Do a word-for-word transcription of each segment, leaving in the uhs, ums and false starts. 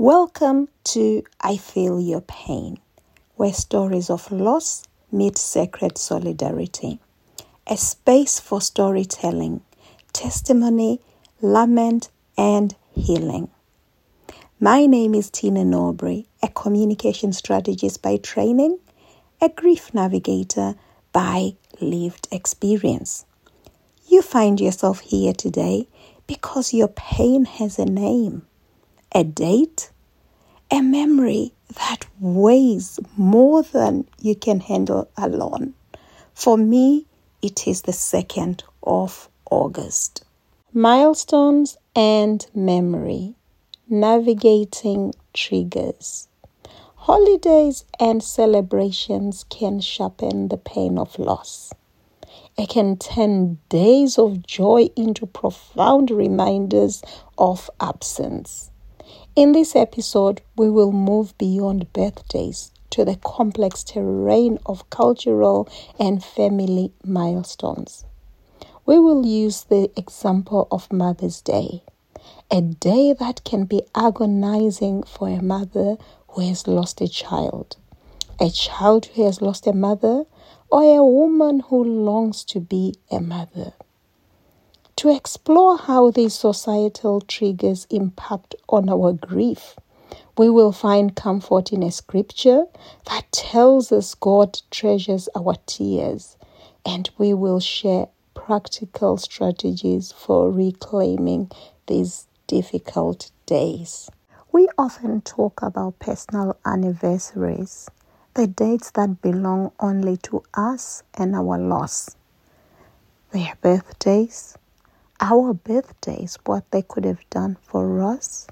Welcome to I Feel Your Pain, where stories of loss meet sacred solidarity. A space for storytelling, testimony, lament, and healing. My name is Tina Norbury, a communication strategist by training, a grief navigator by lived experience. You find yourself here today because your pain has a name, a date, a memory that weighs more than you can handle alone. For me, it is the second of August. Milestones and memory, navigating triggers. Holidays and celebrations can sharpen the pain of loss. It can turn days of joy into profound reminders of absence. In this episode, we will move beyond birthdays to the complex terrain of cultural and family milestones. We will use the example of Mother's Day, a day that can be agonizing for a mother who has lost a child, a child who has lost a mother, or a woman who longs to be a mother. To explore how these societal triggers impact on our grief, we will find comfort in a scripture that tells us God treasures our tears, and we will share practical strategies for reclaiming these difficult days. We often talk about personal anniversaries, the dates that belong only to us and our loss. Their birthdays, our birthdays, what they could have done for us,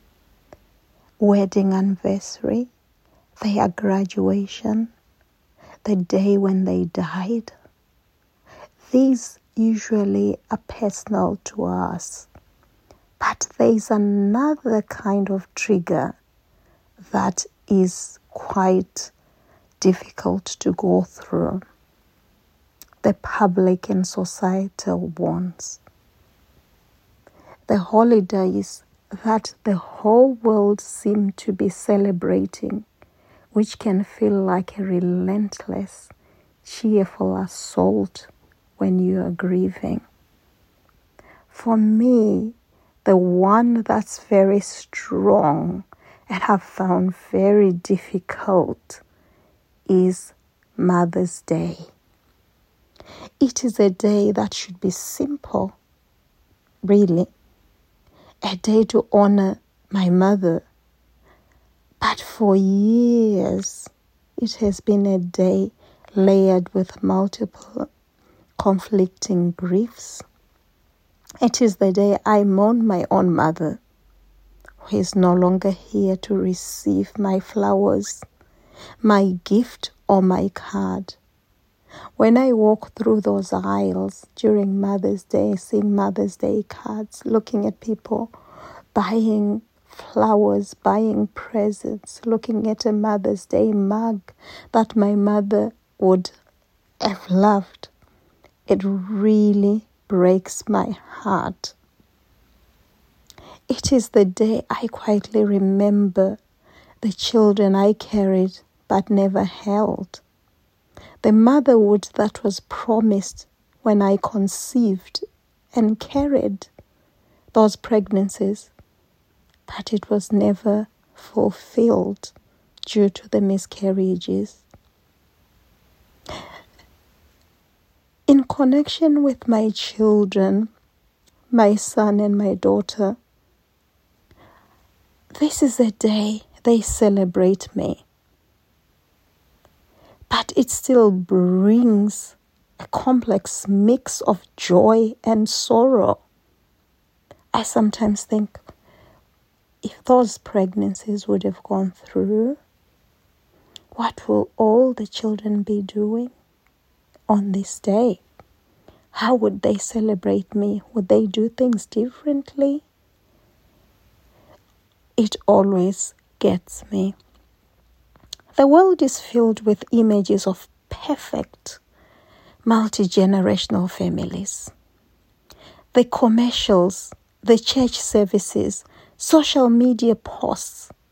wedding anniversary, their graduation, the day when they died. These usually are personal to us. But there is another kind of trigger that is quite difficult to go through. The public and societal ones. The holidays that the whole world seems to be celebrating, which can feel like a relentless, cheerful assault when you are grieving. For me, the one that's very strong and have found very difficult is Mother's Day. It is a day that should be simple, really. A day to honor my mother. But for years, it has been a day layered with multiple conflicting griefs. It is the day I mourn my own mother, who is no longer here to receive my flowers, my gift, or my card. When I walk through those aisles during Mother's Day, seeing Mother's Day cards, looking at people buying flowers, buying presents, looking at a Mother's Day mug that my mother would have loved, it really breaks my heart. It is the day I quietly remember the children I carried but never held. The motherhood that was promised when I conceived and carried those pregnancies, but it was never fulfilled due to the miscarriages. In connection with my children, my son and my daughter, this is a day they celebrate me. But it still brings a complex mix of joy and sorrow. I sometimes think, if those pregnancies would have gone through, what will all the children be doing on this day? How would they celebrate me? Would they do things differently? It always gets me. The world is filled with images of perfect, multi-generational families. The commercials, the church services, social media posts,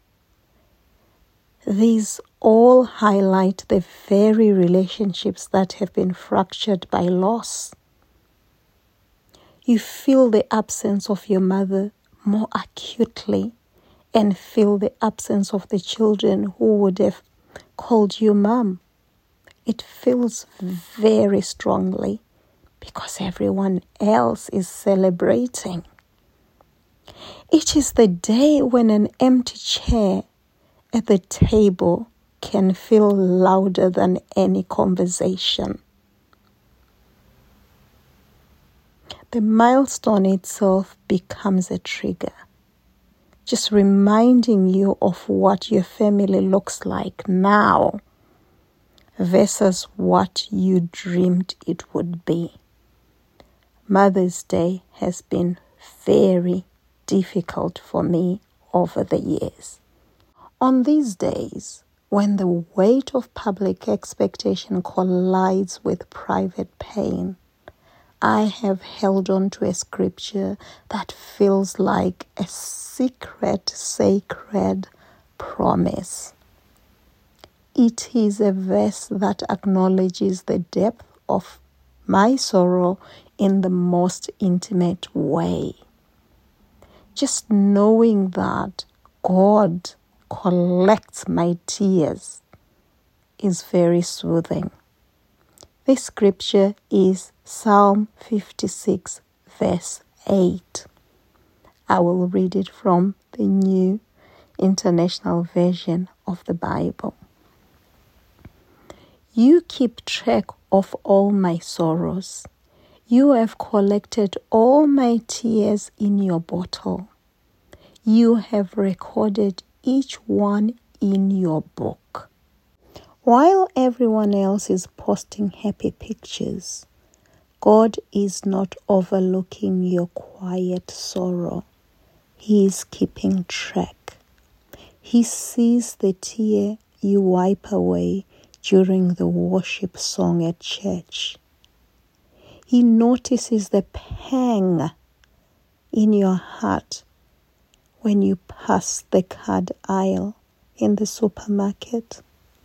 These all highlight the very relationships that have been fractured by loss. You feel the absence of your mother more acutely and feel the absence of the children who would have called you mom. It feels very strongly because everyone else is celebrating. It is the day when an empty chair at the table can feel louder than any conversation. The milestone itself becomes a trigger, just reminding you of what your family looks like now versus what you dreamed it would be. Mother's Day has been very difficult for me over the years. On these days, when the weight of public expectation collides with private pain, I have held on to a scripture that feels like a secret, sacred promise. It is a verse that acknowledges the depth of my sorrow in the most intimate way. Just knowing that God collects my tears is very soothing. This scripture is Psalm fifty-six, verse eight. I will read it from the New International Version of the Bible. You keep track of all my sorrows. You have collected all my tears in your bottle. You have recorded each one in your book. While everyone else is posting happy pictures, God is not overlooking your quiet sorrow. He is keeping track. He sees the tear you wipe away during the worship song at church. He notices the pang in your heart when you pass the card aisle in the supermarket.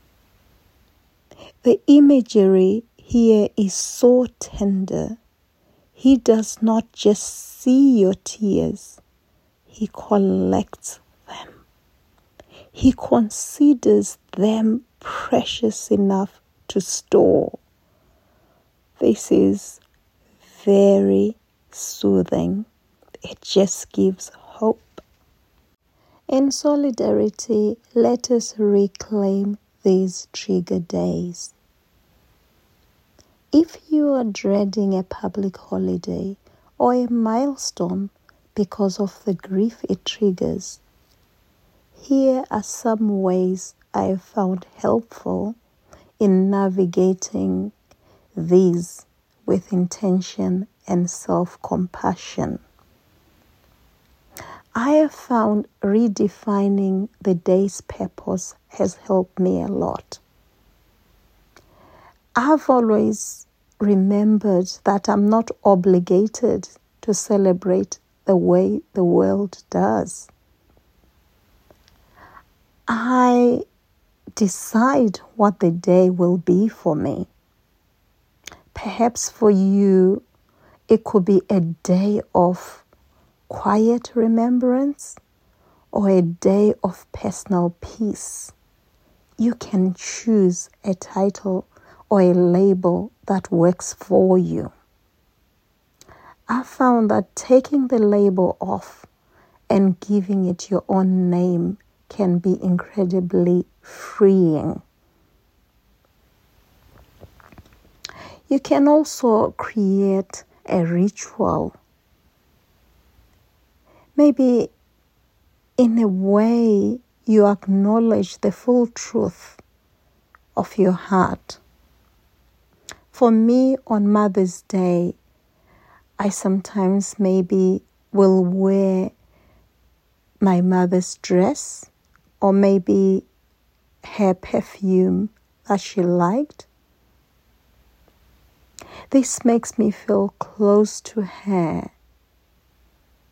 The imagery here is so tender. He does not just see your tears, he collects them. He considers them precious enough to store. This is very soothing. It just gives hope. In solidarity, let us reclaim these trigger days. If you are dreading a public holiday or a milestone because of the grief it triggers, here are some ways I have found helpful in navigating these with intention and self-compassion. I have found redefining the day's purpose has helped me a lot. I've always remembered that I'm not obligated to celebrate the way the world does. I decide what the day will be for me. Perhaps for you, it could be a day of quiet remembrance or a day of personal peace. You can choose a title or a label that works for you. I found that taking the label off and giving it your own name can be incredibly freeing. You can also create a ritual. Maybe in a way you acknowledge the full truth of your heart. For me, on Mother's Day, I sometimes maybe will wear my mother's dress or maybe her perfume that she liked. This makes me feel close to her.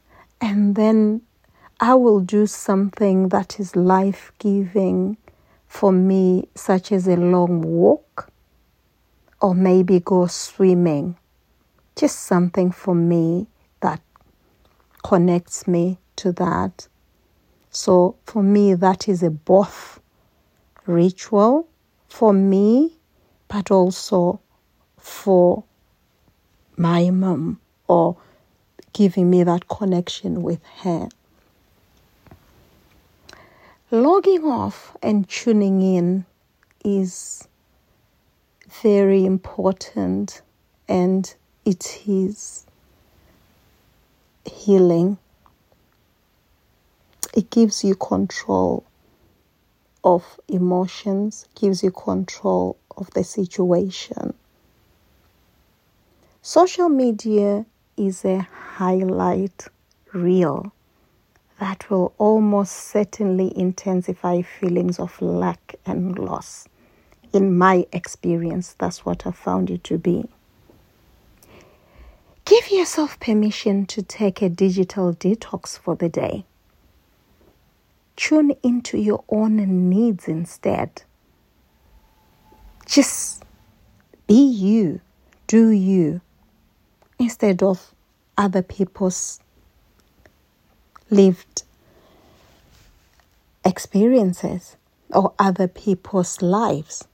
And then I will do something that is life-giving for me, such as a long walk or maybe go swimming. Just something for me that connects me to that. So for me, that is a both ritual for me, but also for my mom, or giving me that connection with her. Logging off and tuning in is very important, and it is healing. It gives you control of emotions, gives you control of the situation. Social media is a highlight reel that will almost certainly intensify feelings of lack and loss. In my experience, that's what I found it to be. Give yourself permission to take a digital detox for the day. Tune into your own needs instead. Just be you, do you, instead of other people's lived experiences or other people's lives.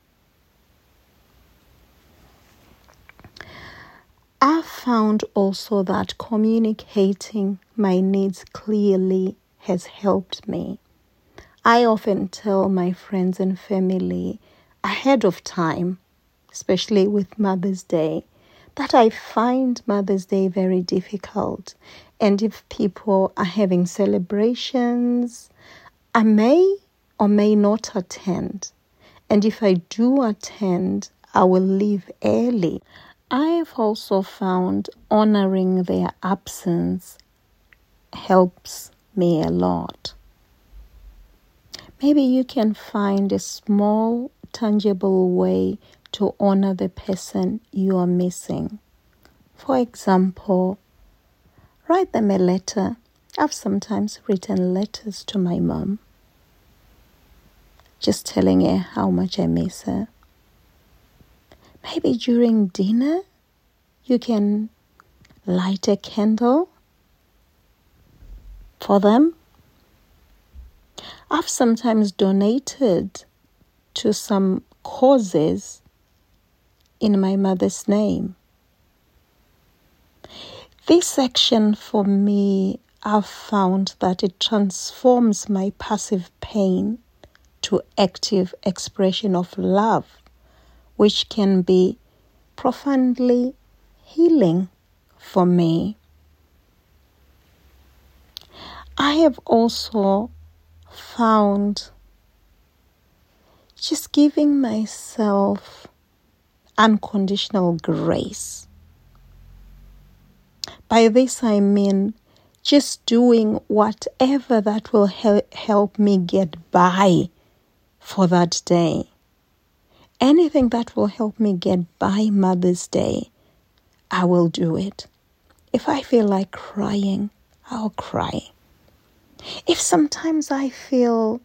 I found also that communicating my needs clearly has helped me. I often tell my friends and family ahead of time, especially with Mother's Day, that I find Mother's Day very difficult. And if people are having celebrations, I may or may not attend. And if I do attend, I will leave early. I have also found honoring their absence helps me a lot. Maybe you can find a small, tangible way to honor the person you are missing. For example, write them a letter. I've sometimes written letters to my mom, just telling her how much I miss her. Maybe during dinner, you can light a candle for them. I've sometimes donated to some causes in my mother's name. This section for me, I've found that it transforms my passive pain to active expression of love, which can be profoundly healing for me. I have also found just giving myself unconditional grace. By this I mean just doing whatever that will hel- help me get by for that day. Anything that will help me get by Mother's Day, I will do it. If I feel like crying, I'll cry. If sometimes I feel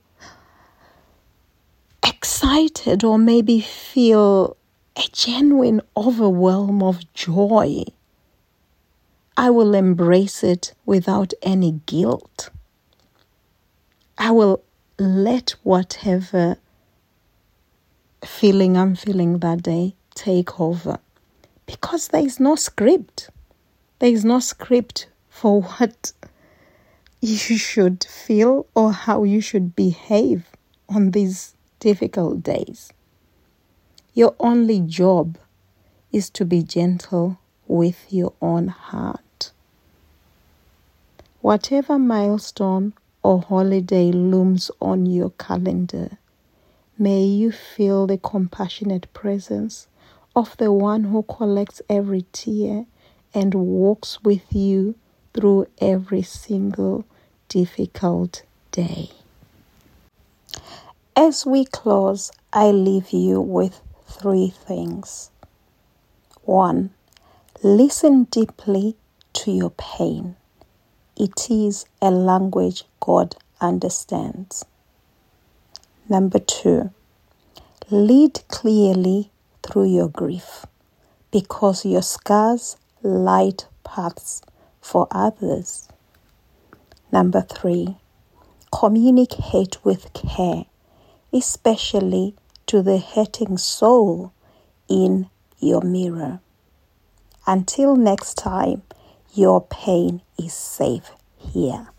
excited or maybe feel a genuine overwhelm of joy, I will embrace it without any guilt. I will let whatever feeling I'm feeling that day take over, because there is no script. There is no script for what you should feel or how you should behave on these difficult days. Your only job is to be gentle with your own heart. Whatever milestone or holiday looms on your calendar, may you feel the compassionate presence of the one who collects every tear and walks with you through every single difficult day. As we close, I leave you with three things. One, listen deeply to your pain. It is a language God understands. Number two, lead clearly through your grief, because your scars light paths for others. Number three, communicate with care, especially to the hurting soul in your mirror. Until next time, your pain is safe here.